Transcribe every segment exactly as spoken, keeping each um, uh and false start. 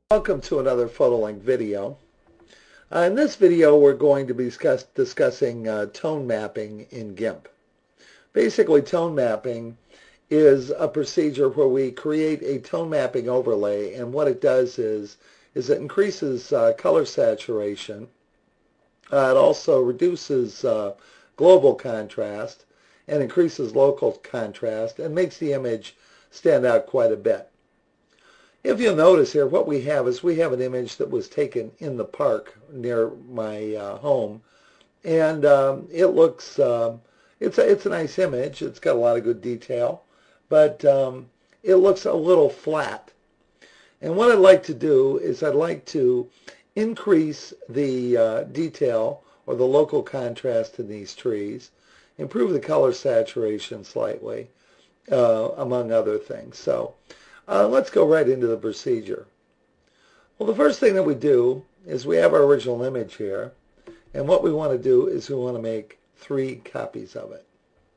Welcome to another PhotoLink video. Uh, in this video we're going to be discuss, discussing uh, tone mapping in GIMP. Basically, tone mapping is a procedure where we create a tone mapping overlay, and what it does is, is it increases uh, color saturation. Uh, it also reduces uh, global contrast and increases local contrast and makes the image stand out quite a bit. If you'll notice here, what we have is we have an image that was taken in the park near my uh, home, and um, it looks, uh, it's, a, it's a nice image. It's got a lot of good detail, but um, it looks a little flat. And what I'd like to do is I'd like to increase the uh, detail or the local contrast in these trees, improve the color saturation slightly, uh, among other things. So Uh, let's go right into the procedure. Well, the first thing that we do is we have our original image here, and what we want to do is we want to make three copies of it.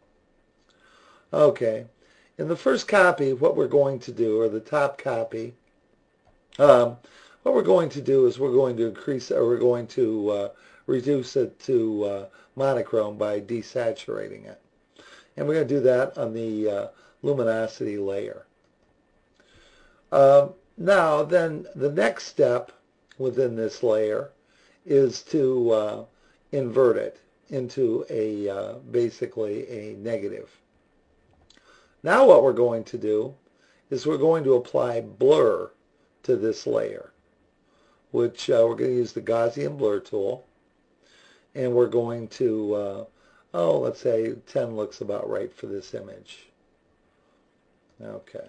Okay, in the first copy, what we're going to do, or the top copy, um, what we're going to do is we're going to increase, or we're going to uh, reduce it to uh, monochrome by desaturating it. And we're going to do that on the uh, luminosity layer. Uh, now, then, the next step within this layer is to uh, invert it into a uh, basically a negative. Now what we're going to do is we're going to apply blur to this layer, which uh, we're going to use the Gaussian blur tool, and we're going to, uh, oh, let's say ten looks about right for this image. Okay.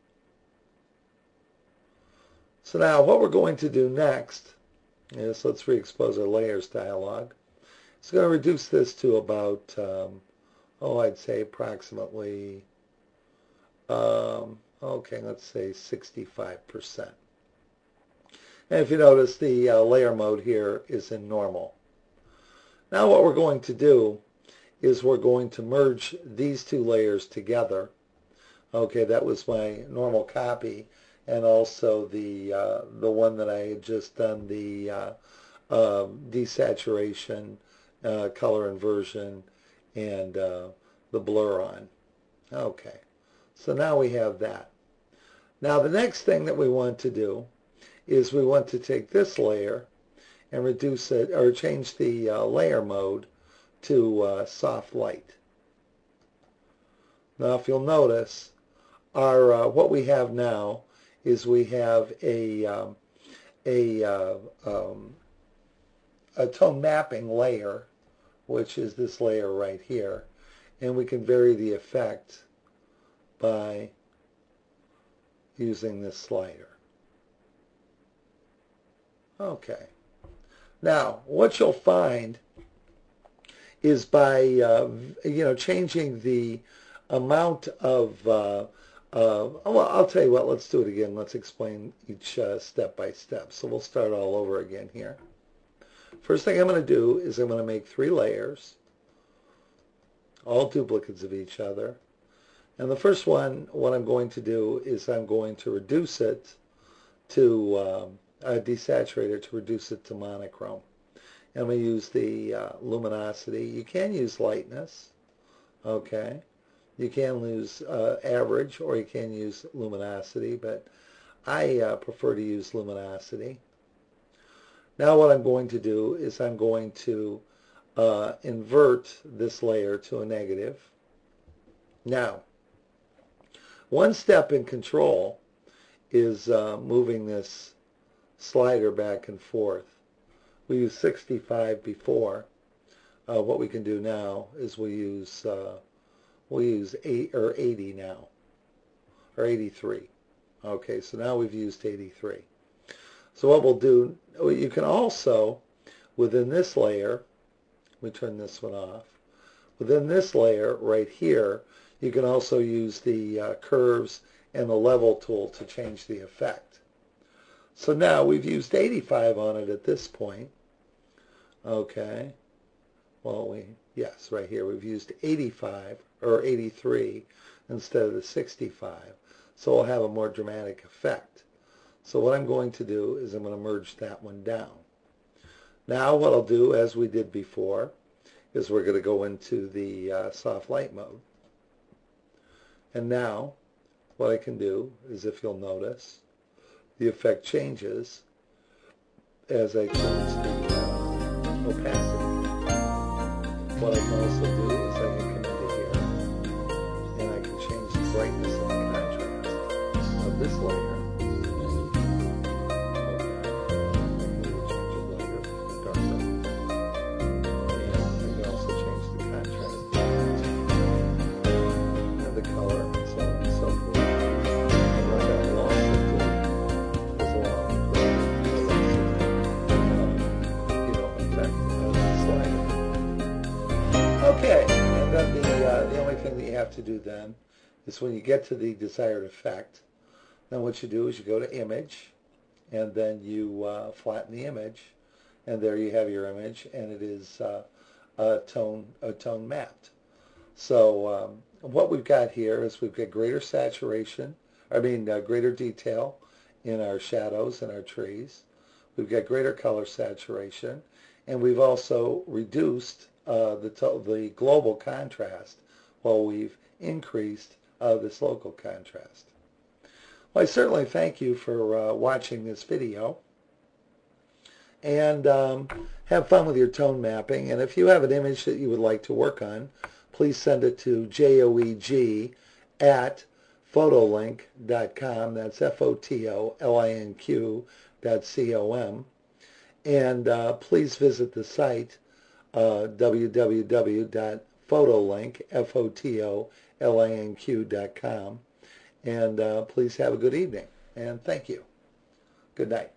So now what we're going to do next is, let's re-expose our layers dialog. It's going to reduce this to about, um, oh, I'd say approximately, um, okay, let's say sixty-five percent. And if you notice, the uh, layer mode here is in normal. Now what we're going to do is we're going to merge these two layers together. Okay, that was my normal copy, and also the uh, the one that I had just done the uh, uh, desaturation, uh, color inversion, and uh, the blur on. Okay, so now we have that. Now the next thing that we want to do is we want to take this layer and reduce it, or change the uh, layer mode to uh, soft light. Now if you'll notice, our uh, what we have now is we have a um, a uh, um, a tone mapping layer, which is this layer right here, and we can vary the effect by using this slider. Okay. Now, what you'll find is by uh, you know changing the amount of uh, Uh, well, I'll tell you what, let's do it again. Let's explain each uh, step by step. So we'll start all over again here. First thing I'm going to do is I'm going to make three layers, all duplicates of each other. And the first one, what I'm going to do is I'm going to reduce it to, um, uh, desaturate it to reduce it to monochrome. And I'm going to use the uh, luminosity. You can use lightness, okay. You can use uh, average, or you can use luminosity, but I uh, prefer to use luminosity. Now what I'm going to do is I'm going to uh, invert this layer to a negative. Now, one step in control is uh, moving this slider back and forth. We used sixty-five before. Uh, what we can do now is we use uh, We'll use eight or eighty now, or eighty-three. Okay, so now we've used eighty-three. So what we'll do, you can also, within this layer, we turn this one off. Within this layer right here, you can also use the uh, curves and the level tool to change the effect. So now we've used eighty-five on it at this point. Okay. Well, we, yes, right here, we've used eighty-five, or eighty-three, instead of the sixty-five. So we'll have a more dramatic effect. So what I'm going to do is I'm going to merge that one down. Now what I'll do, as we did before, is we're going to go into the uh, soft light mode. And now what I can do is, if you'll notice, the effect changes as I change the uh, opacity. What I can also do is I can come into here and I can change the brightness and the contrast of this layer. Okay, and then the, uh, the only thing that you have to do then is when you get to the desired effect, then what you do is you go to image, and then you uh, flatten the image, and there you have your image, and it is uh, a tone a tone mapped. So um, what we've got here is we've got greater saturation, I mean uh, greater detail in our shadows and our trees. We've got greater color saturation, and we've also reduced uh, the, the global contrast while we've increased uh, this local contrast. Well, I certainly thank you for uh, watching this video, and um, have fun with your tone mapping. And if you have an image that you would like to work on, please send it to joeg at fotolinq dot com. That's F O T O L I N Q dot C O M. And uh, please visit the site uh, w w w dot fotolinq, F O T O L I N Q dot com. And uh, please have a good evening. And thank you. Good night.